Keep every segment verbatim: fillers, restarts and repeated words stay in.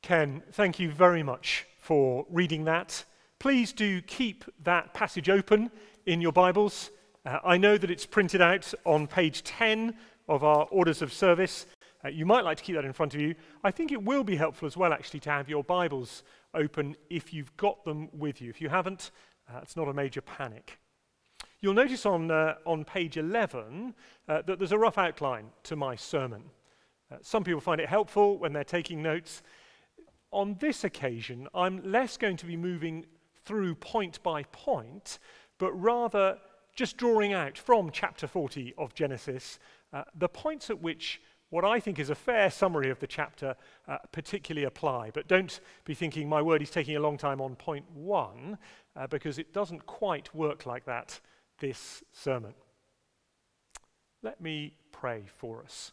Ken, thank you very much for reading that. Please do keep that passage open in your Bibles. Uh, I know that it's printed out on page ten of our orders of service. Uh, you might like to keep that in front of you. I think it will be helpful as well, actually, to have your Bibles open if you've got them with you. If you haven't, uh, it's not a major panic. You'll notice on, uh, on page eleven uh, that there's a rough outline to my sermon. Uh, some people find it helpful when they're taking notes. On this occasion, I'm less going to be moving through point by point, but rather just drawing out from chapter forty of Genesis uh, the points at which what I think is a fair summary of the chapter uh, particularly apply. But don't be thinking, my word, he's taking a long time on point one, uh, because it doesn't quite work like that, this sermon. Let me pray for us.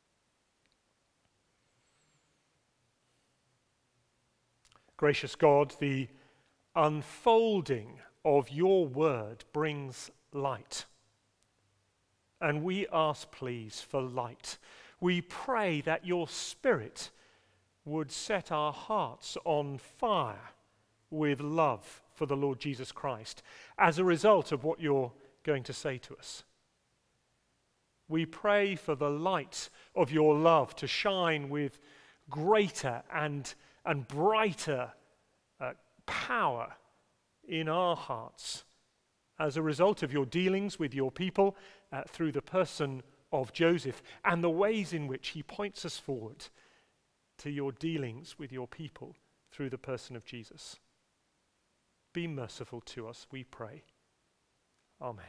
Gracious God, the unfolding of your word brings light. And we ask, please, for light. We pray that your Spirit would set our hearts on fire with love for the Lord Jesus Christ as a result of what you're going to say to us. We pray for the light of your love to shine with greater and, and brighter uh, power in our hearts as a result of your dealings with your people uh, through the person of Joseph and the ways in which he points us forward to your dealings with your people through the person of Jesus. Be merciful to us, we pray. Amen.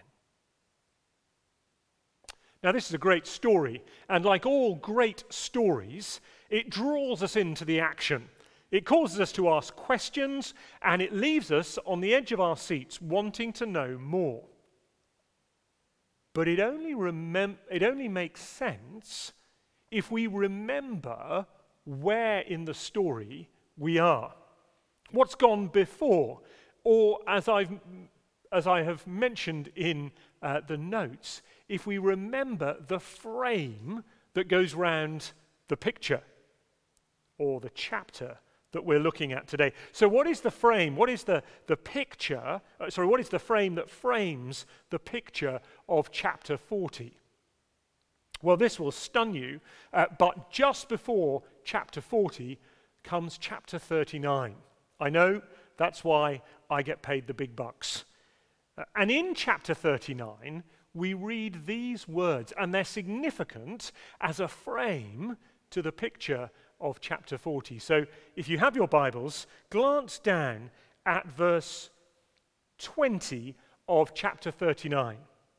Now, this is a great story, and like all great stories, it draws us into the action. It causes us to ask questions, and it leaves us on the edge of our seats wanting to know more. But it only, remem- it only makes sense if we remember where in the story we are. What's gone before, or as, I've, as I have mentioned in uh, the notes, if we remember the frame that goes round the picture or the chapter that we're looking at today. So what is the frame? What is the, the picture? Uh, sorry, what is the frame that frames the picture of chapter forty? Well, this will stun you, uh, but just before chapter forty comes chapter thirty-nine. I know, that's why I get paid the big bucks. Uh, and in chapter thirty-nine, we read these words, and they're significant as a frame to the picture of chapter forty. So if you have your Bibles, glance down at verse twenty of chapter thirty-nine.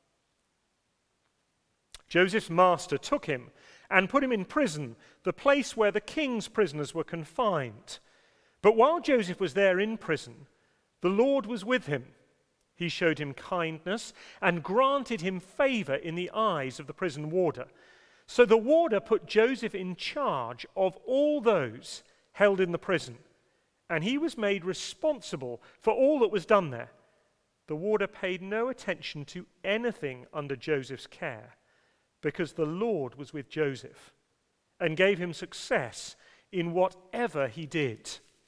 Joseph's master took him and put him in prison, the place where the king's prisoners were confined. But while Joseph was there in prison, the Lord was with him. He showed him kindness and granted him favor in the eyes of the prison warder. So the warder put Joseph in charge of all those held in the prison, and he was made responsible for all that was done there. The warder paid no attention to anything under Joseph's care, because the Lord was with Joseph and gave him success in whatever he did.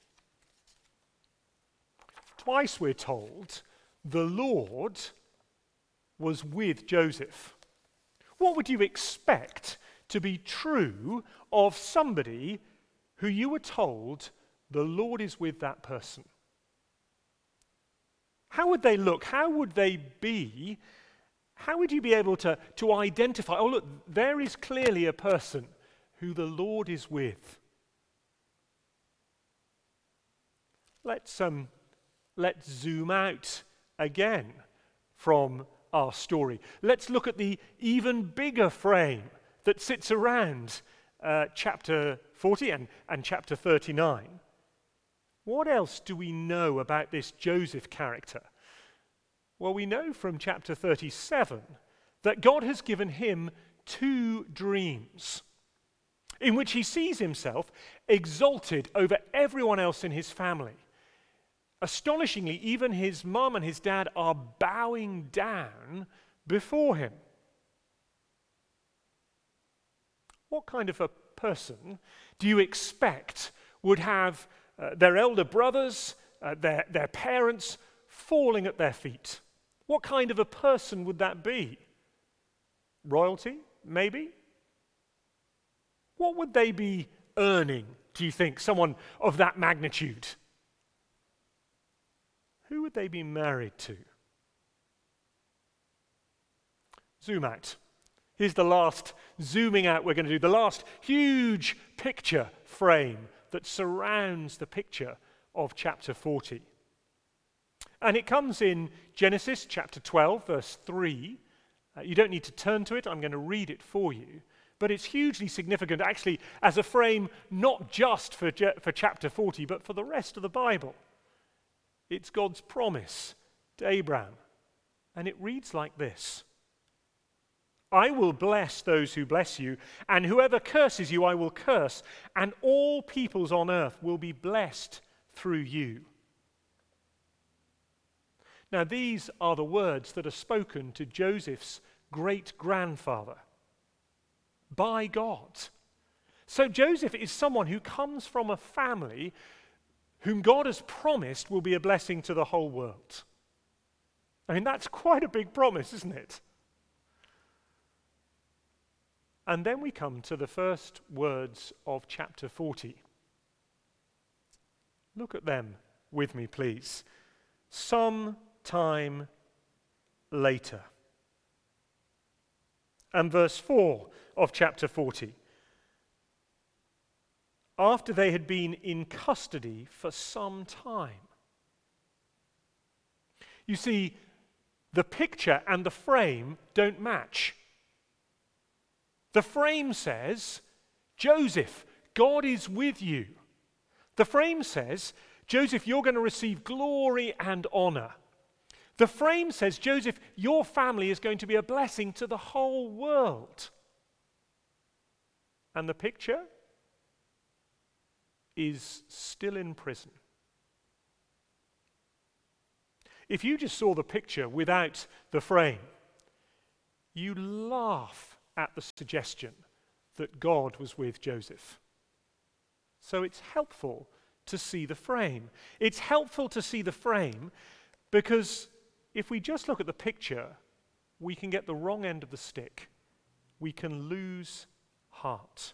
Twice we're told the Lord was with Joseph. What would you expect to be true of somebody who you were told the Lord is with that person? How would they look? How would they be? How would you be able to, to identify, oh look, there is clearly a person who the Lord is with? Let's, um, let's zoom out again from our story. Let's look at the even bigger frame that sits around uh, chapter forty and, and chapter thirty-nine. What else do we know about this Joseph character? Well, we know from chapter thirty-seven that God has given him two dreams in which he sees himself exalted over everyone else in his family. Astonishingly, even his mom and his dad are bowing down before him. What kind of a person do you expect would have uh, their elder brothers, uh, their, their parents falling at their feet. What kind of a person would that be? Royalty, maybe? What would they be earning, do you think, someone of that magnitude? Who would they be married to? Zoom out. Here's the last zooming out we're going to do, the last huge picture frame that surrounds the picture of chapter forty. And it comes in Genesis chapter twelve, verse three. Uh, you don't need to turn to it, I'm going to read it for you. But it's hugely significant, actually, as a frame not just for, for chapter forty, but for the rest of the Bible. It's God's promise to Abraham. And it reads like this: I will bless those who bless you, and whoever curses you I will curse, and all peoples on earth will be blessed through you. Now, these are the words that are spoken to Joseph's great-grandfather by God. So Joseph is someone who comes from a family whom God has promised will be a blessing to the whole world. I mean, that's quite a big promise, isn't it? And then we come to the first words of chapter forty. Look at them with me, please. Some time later. And verse four of chapter forty. After they had been in custody for some time. You see, the picture and the frame don't match. The frame says, Joseph, God is with you. The frame says, Joseph, you're going to receive glory and honor. The frame says, Joseph, your family is going to be a blessing to the whole world. And the picture is still in prison. If you just saw the picture without the frame, you laugh at the suggestion that God was with Joseph. So it's helpful to see the frame. It's helpful to see the frame because if we just look at the picture, we can get the wrong end of the stick. We can lose heart.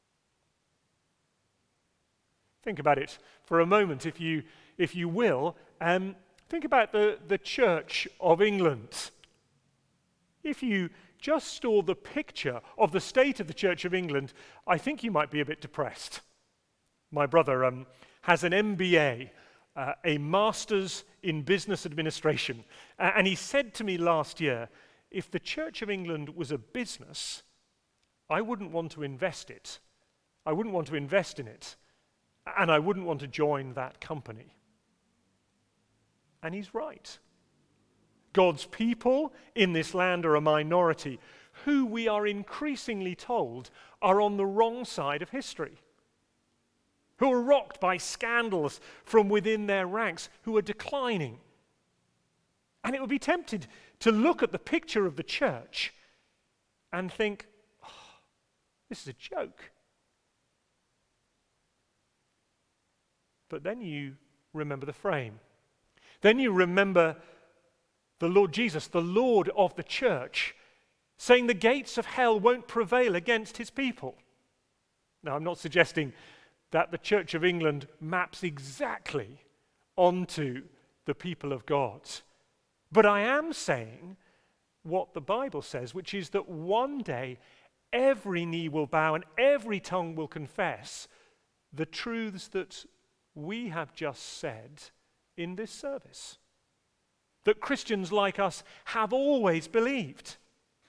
Think about it for a moment, if you, if you will. Um, think about the, the Church of England. If you just saw the picture of the state of the Church of England, I think you might be a bit depressed. My brother um, has an M B A, uh, a Master's in Business Administration, uh, and he said to me last year, if the Church of England was a business, I wouldn't want to invest it. I wouldn't want to invest in it, and I wouldn't want to join that company. And he's right. God's people in this land are a minority who we are increasingly told are on the wrong side of history, who are rocked by scandals from within their ranks, who are declining. And it would be tempted to look at the picture of the church and think, oh, this is a joke. But then you remember the frame. Then you remember the Lord Jesus, the Lord of the church, saying the gates of hell won't prevail against his people. Now, I'm not suggesting that the Church of England maps exactly onto the people of God. But I am saying what the Bible says, which is that one day every knee will bow and every tongue will confess the truths that we have just said in this service, that Christians like us have always believed.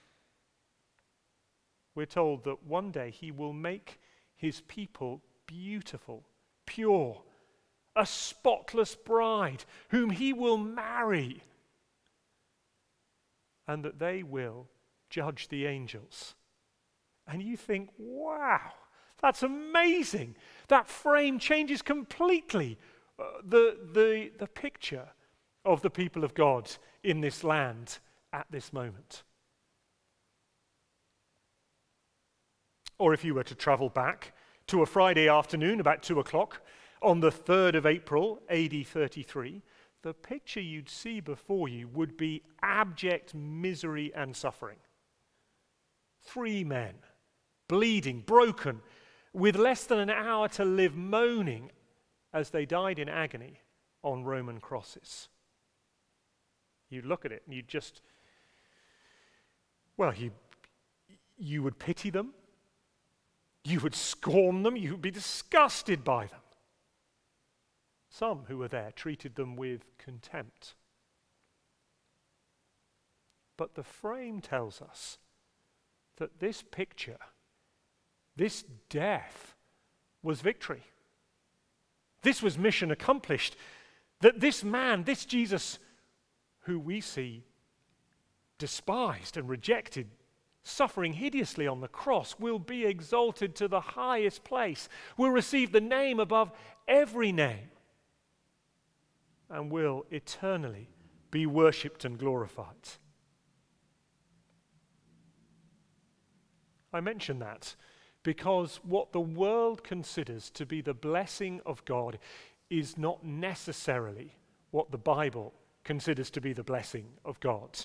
We're told that one day he will make his people beautiful, pure, a spotless bride whom he will marry, and that they will judge the angels. And you think, wow, that's amazing. That frame changes completely uh, the, the, the picture of the people of God in this land at this moment. Or if you were to travel back to a Friday afternoon about two o'clock on the third of April, A D thirty-three, the picture you'd see before you would be abject misery and suffering. Three men, bleeding, broken, with less than an hour to live, moaning as they died in agony on Roman crosses. You'd look at it and you'd just, well, you, you would pity them, you would scorn them, you would be disgusted by them. Some who were there treated them with contempt. But the frame tells us that this picture, this death, was victory. This was mission accomplished. That this man, this Jesus, who we see despised and rejected, suffering hideously on the cross, will be exalted to the highest place, will receive the name above every name, and will eternally be worshipped and glorified. I mention that because what the world considers to be the blessing of God is not necessarily what the Bible considers to be the blessing of God.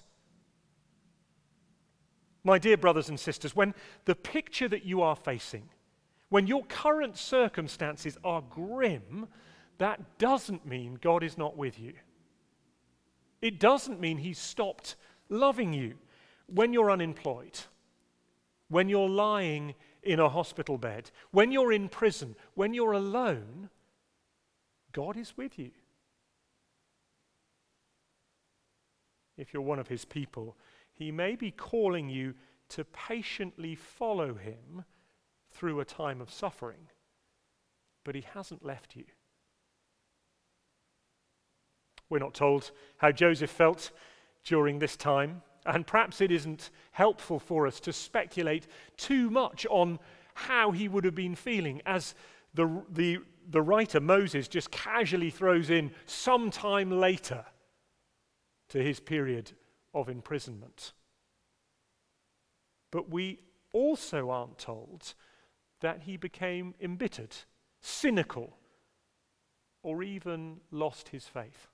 My dear brothers and sisters, when the picture that you are facing, when your current circumstances are grim, that doesn't mean God is not with you. It doesn't mean He's stopped loving you. When you're unemployed, when you're lying in a hospital bed, when you're in prison, when you're alone, God is with you. If you're one of His people, He may be calling you to patiently follow Him through a time of suffering, but He hasn't left you. We're not told how Joseph felt during this time, and perhaps it isn't helpful for us to speculate too much on how he would have been feeling, as the, the, the writer Moses just casually throws in sometime later to his period of imprisonment. But we also aren't told that he became embittered, cynical, or even lost his faith.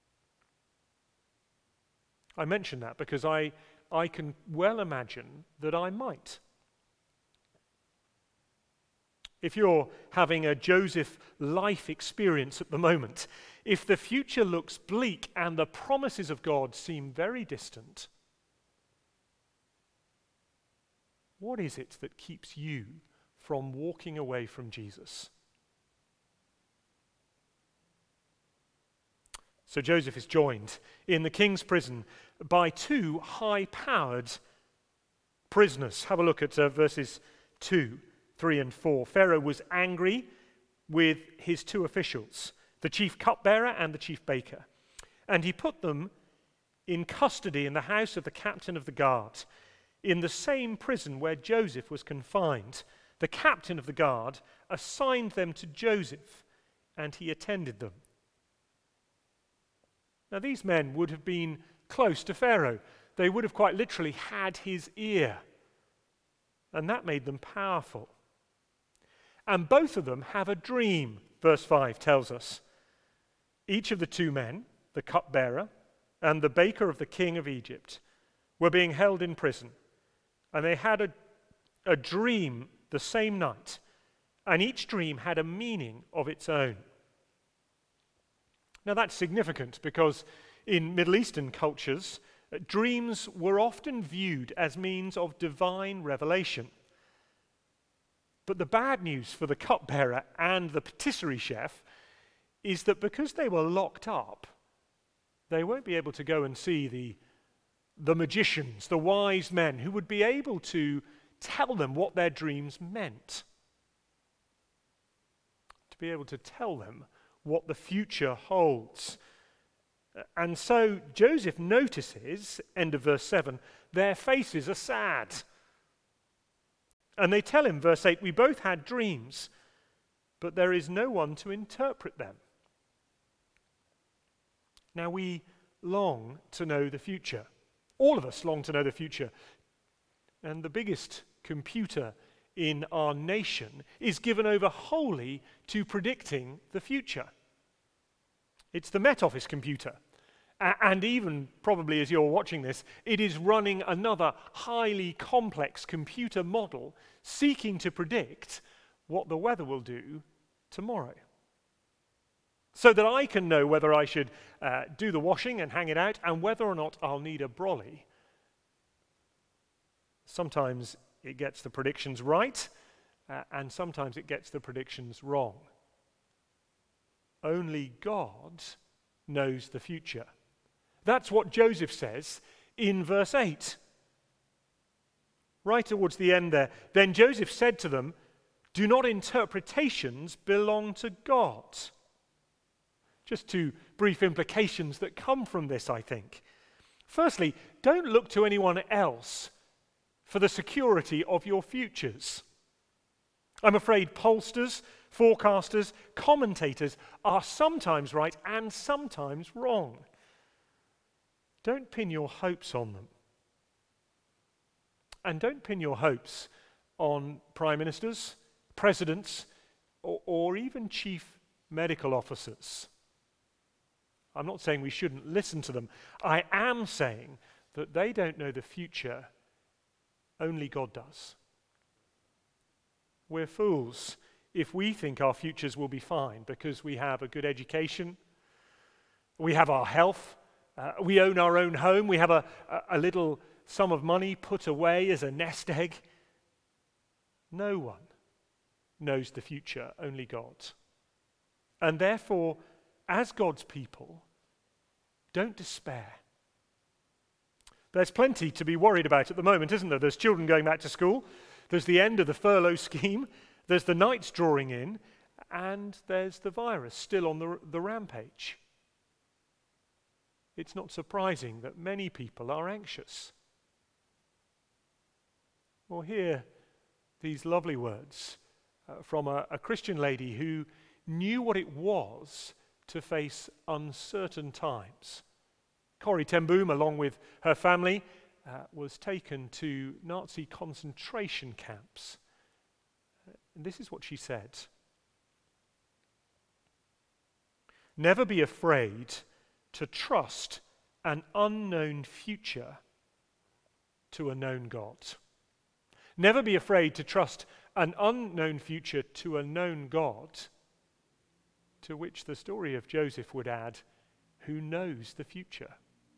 I mention that because I, I can well imagine that I might. If you're having a Joseph life experience at the moment, if the future looks bleak and the promises of God seem very distant, what is it that keeps you from walking away from Jesus? So Joseph is joined in the king's prison by two high-powered prisoners. Have a look at uh, verses two, three, and four. Pharaoh was angry with his two officials, the chief cupbearer and the chief baker, and he put them in custody in the house of the captain of the guard, in the same prison where Joseph was confined. The captain of the guard assigned them to Joseph, and he attended them. Now, these men would have been close to Pharaoh. They would have quite literally had his ear, and that made them powerful. And both of them have a dream, verse five tells us. Each of the two men, the cupbearer and the baker of the king of Egypt, were being held in prison, and they had a, a dream the same night, and each dream had a meaning of its own. Now that's significant because in Middle Eastern cultures, uh, dreams were often viewed as means of divine revelation. But the bad news for the cupbearer and the patisserie chef is that because they were locked up, they won't be able to go and see the, the magicians, the wise men who would be able to tell them what their dreams meant. To be able to tell them what the future holds. And so Joseph notices, end of verse seven, their faces are sad. And they tell him, verse eight, we both had dreams, but there is no one to interpret them. Now we long to know the future. All of us long to know the future. And the biggest computer in our nation is given over wholly to predicting the future. It's the Met Office computer. A- and even, probably as you're watching this, it is running another highly complex computer model seeking to predict what the weather will do tomorrow. So that I can know whether I should uh, do the washing and hang it out and whether or not I'll need a brolly. Sometimes it gets the predictions right, uh, and sometimes it gets the predictions wrong. Only God knows the future. That's what Joseph says in verse eight. Right towards the end there, then Joseph said to them, "Do not interpretations belong to God?" Just two brief implications that come from this, I think. Firstly, don't look to anyone else for the security of your futures. I'm afraid pollsters, forecasters, commentators are sometimes right and sometimes wrong. Don't pin your hopes on them. And don't pin your hopes on prime ministers, presidents, or, or even chief medical officers. I'm not saying we shouldn't listen to them. I am saying that they don't know the future. Only God does. We're fools if we think our futures will be fine because we have a good education, we have our health, uh, we own our own home, we have a, a, a little sum of money put away as a nest egg. No one knows the future, only God. And therefore, as God's people, don't despair. There's plenty to be worried about at the moment, isn't there? There's children going back to school, there's the end of the furlough scheme, there's the nights drawing in, and there's the virus still on the, the rampage. It's not surprising that many people are anxious. Well, hear these lovely words uh, from a, a Christian lady who knew what it was to face uncertain times. Corrie ten Boom, along with her family, uh, was taken to Nazi concentration camps. Uh, and this is what she said. Never be afraid to trust an unknown future to a known God. Never be afraid to trust an unknown future to a known God, to which the story of Joseph would add, who knows the future.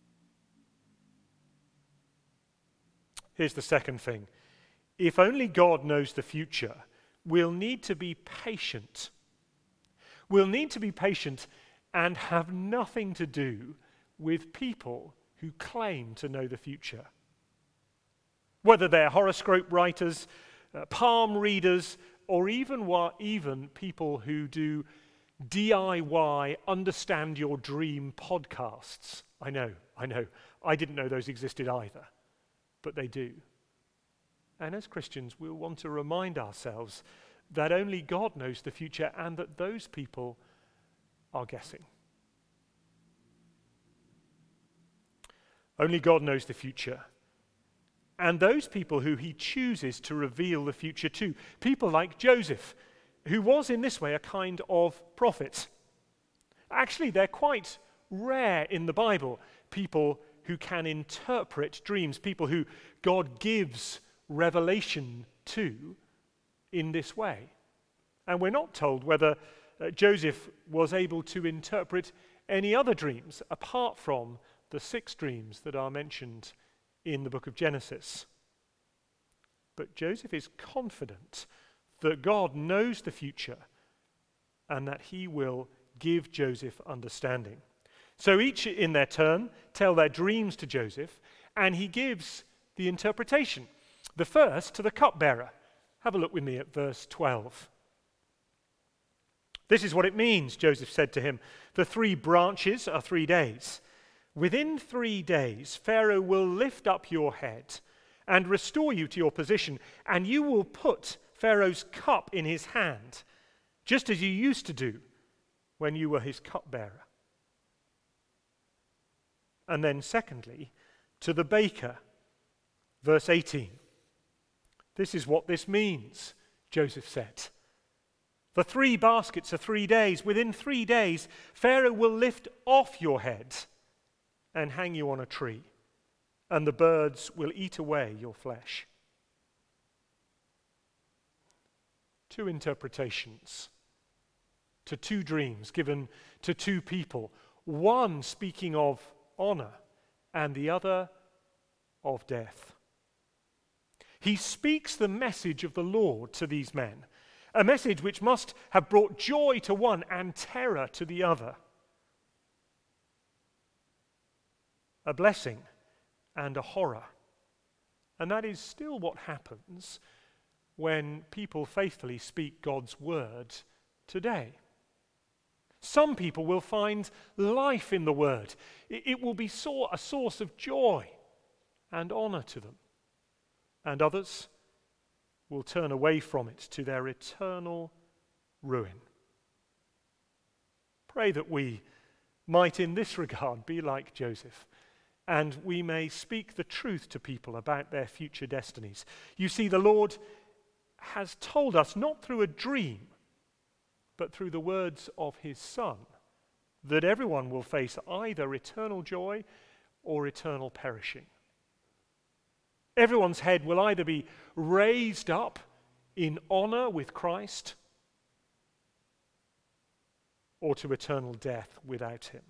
Here's the second thing. If only God knows the future, we'll need to be patient. We'll need to be patient and have nothing to do with people who claim to know the future. Whether they're horoscope writers, uh, palm readers, or even, wa- even people who do D I Y Understand Your Dream podcasts. I know, I know. I didn't know those existed either, but they do. And as Christians, we'll want to remind ourselves that only God knows the future and that those people are guessing. Only God knows the future. And those people who he chooses to reveal the future to, people like Joseph, who was in this way a kind of prophet. Actually, they're quite rare in the Bible, people who can interpret dreams, people who God gives revelation to in this way. And we're not told whether uh, Joseph was able to interpret any other dreams apart from the six dreams that are mentioned in the book of Genesis. But Joseph is confident that God knows the future and that he will give Joseph understanding. So each in their turn tell their dreams to Joseph, and he gives the interpretation. The first to the cupbearer. Have a look with me at verse twelve. This is what it means, Joseph said to him. The three branches are three days. Within three days, Pharaoh will lift up your head and restore you to your position, and you will put Pharaoh's cup in his hand, just as you used to do when you were his cupbearer. And then secondly, to the baker, verse eighteen. This is what this means, Joseph said. The three baskets are three days. Within three days, Pharaoh will lift off your head and hang you on a tree, and the birds will eat away your flesh. Two interpretations to two dreams given to two people, one speaking of honor and the other of death. He speaks the message of the Lord to these men, a message which must have brought joy to one and terror to the other. A blessing and a horror. And that is still what happens when people faithfully speak God's word today. Some people will find life in the word. It will be a source of joy and honor to them. And others will turn away from it to their eternal ruin. Pray that we might in this regard be like Joseph, and we may speak the truth to people about their future destinies. You see, the Lord has told us, not through a dream, but through the words of his Son, that everyone will face either eternal joy or eternal perishing. Everyone's head will either be raised up in honor with Christ or to eternal death without him.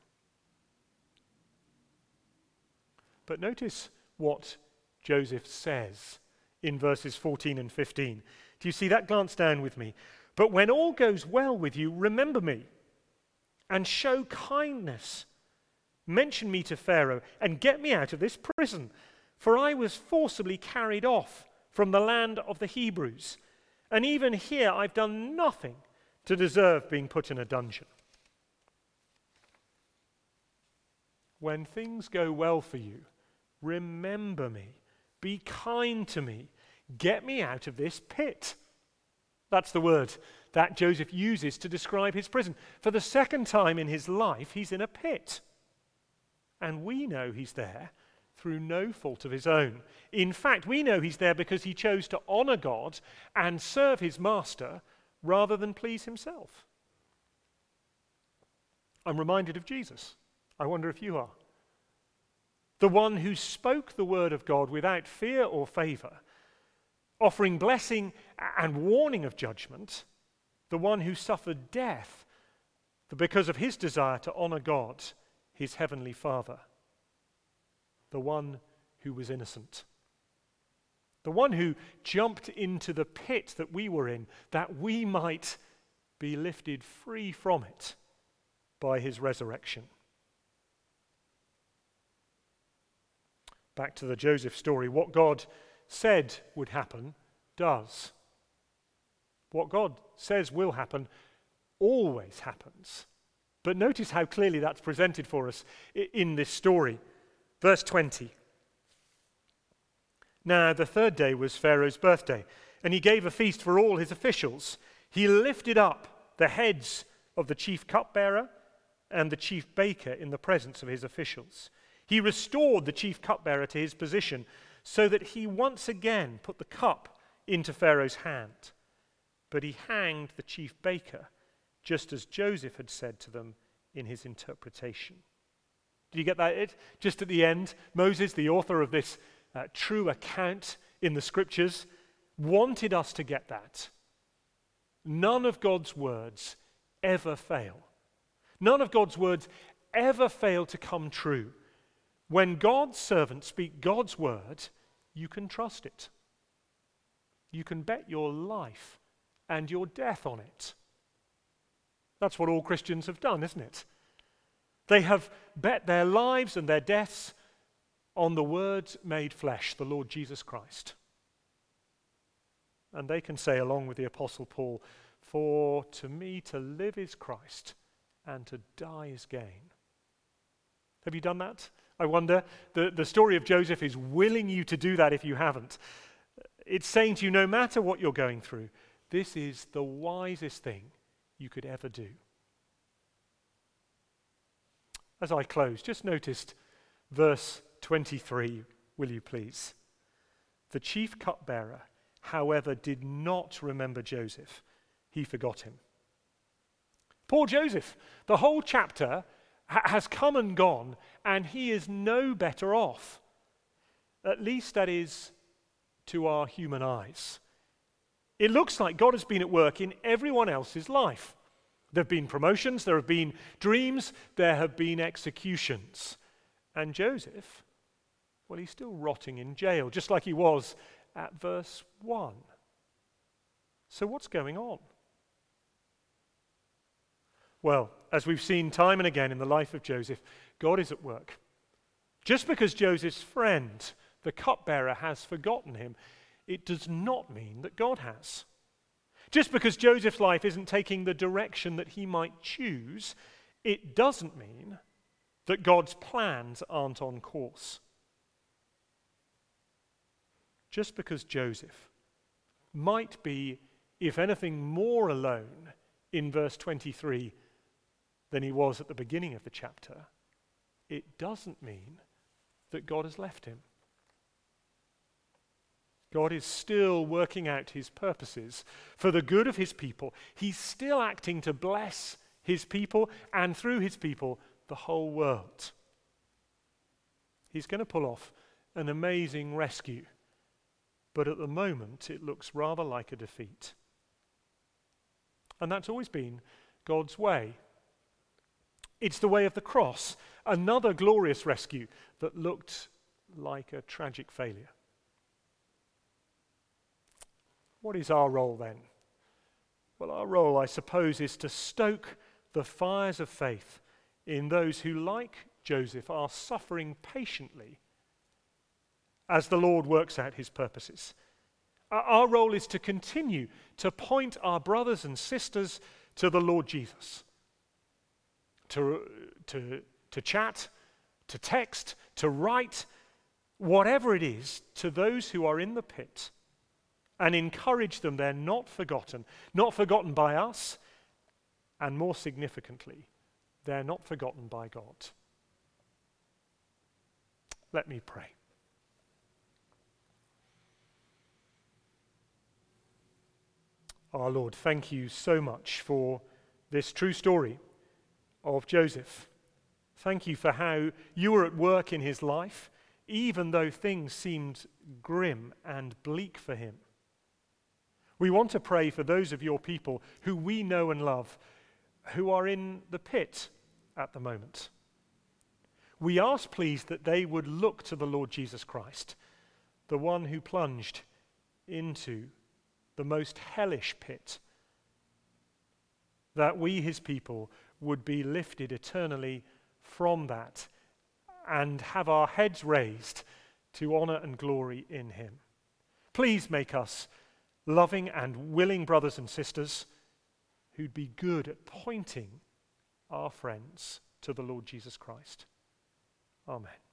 But notice what Joseph says in verses fourteen and fifteen. Do you see that? Glance down with me. But when all goes well with you, remember me and show kindness. Mention me to Pharaoh and get me out of this prison. For I was forcibly carried off from the land of the Hebrews, and even here I've done nothing to deserve being put in a dungeon. When things go well for you, remember me, be kind to me, get me out of this pit. That's the word that Joseph uses to describe his prison. For the second time in his life, he's in a pit. And we know he's there through no fault of his own. In fact, we know he's there because he chose to honor God and serve his master rather than please himself. I'm reminded of Jesus. I wonder if you are. The one who spoke the word of God without fear or favor, offering blessing and warning of judgment, the one who suffered death because of his desire to honor God, his heavenly Father. The one who was innocent. The one who jumped into the pit that we were in, that we might be lifted free from it by his resurrection. Back to the Joseph story. What God said would happen does. What God says will happen always happens. But notice how clearly that's presented for us in this story. Verse twenty. Now the third day was Pharaoh's birthday, and he gave a feast for all his officials. He lifted up the heads of the chief cupbearer and the chief baker in the presence of his officials. He restored the chief cupbearer to his position so that he once again put the cup into Pharaoh's hand. But he hanged the chief baker, just as Joseph had said to them in his interpretation. Did you get that? It just at the end, Moses, the author of this uh, true account in the scriptures, wanted us to get that. None of God's words ever fail. None of God's words ever fail to come true. When God's servants speak God's word, you can trust it. You can bet your life and your death on it. That's what all Christians have done, isn't it? They have bet their lives and their deaths on the Word made flesh, the Lord Jesus Christ. And they can say, along with the Apostle Paul, "For to me to live is Christ, and to die is gain." Have you done that? I wonder. The, the story of Joseph is willing you to do that if you haven't. It's saying to you, no matter what you're going through, this is the wisest thing you could ever do. As I close, just noticed verse twenty-three, will you please? The chief cupbearer however, did not remember Joseph. He forgot him. Poor Joseph. The whole chapter ha- has come and gone, and he is no better off. At least that is to our human eyes. It looks like God has been at work in everyone else's life. There have been promotions, there have been dreams, there have been executions. And Joseph, well, he's still rotting in jail, just like he was at verse one. So what's going on? Well, as we've seen time and again in the life of Joseph, God is at work. Just because Joseph's friend, the cupbearer, has forgotten him, it does not mean that God has. Just because Joseph's life isn't taking the direction that he might choose, it doesn't mean that God's plans aren't on course. Just because Joseph might be, if anything, more alone in verse twenty-three than he was at the beginning of the chapter, it doesn't mean that God has left him. God is still working out his purposes for the good of his people. He's still acting to bless his people, and through his people, the whole world. He's going to pull off an amazing rescue, but at the moment it looks rather like a defeat. And that's always been God's way. It's the way of the cross, another glorious rescue that looked like a tragic failure. What is our role then? Well, our role, I suppose, is to stoke the fires of faith in those who, like Joseph, are suffering patiently as the Lord works out his purposes. Our role is to continue to point our brothers and sisters to the Lord Jesus. To, to, to chat, to text, to write, whatever it is, to those who are in the pit, and encourage them they're not forgotten, not forgotten by us, and more significantly, they're not forgotten by God. Let me pray. Our Lord, thank you so much for this true story of Joseph. Thank you for how you were at work in his life, even though things seemed grim and bleak for him. We want to pray for those of your people who we know and love, who are in the pit at the moment. We ask, please, that they would look to the Lord Jesus Christ, the one who plunged into the most hellish pit, that we, his people, would be lifted eternally from that and have our heads raised to honor and glory in him. Please make us loving and willing brothers and sisters who'd be good at pointing our friends to the Lord Jesus Christ. Amen.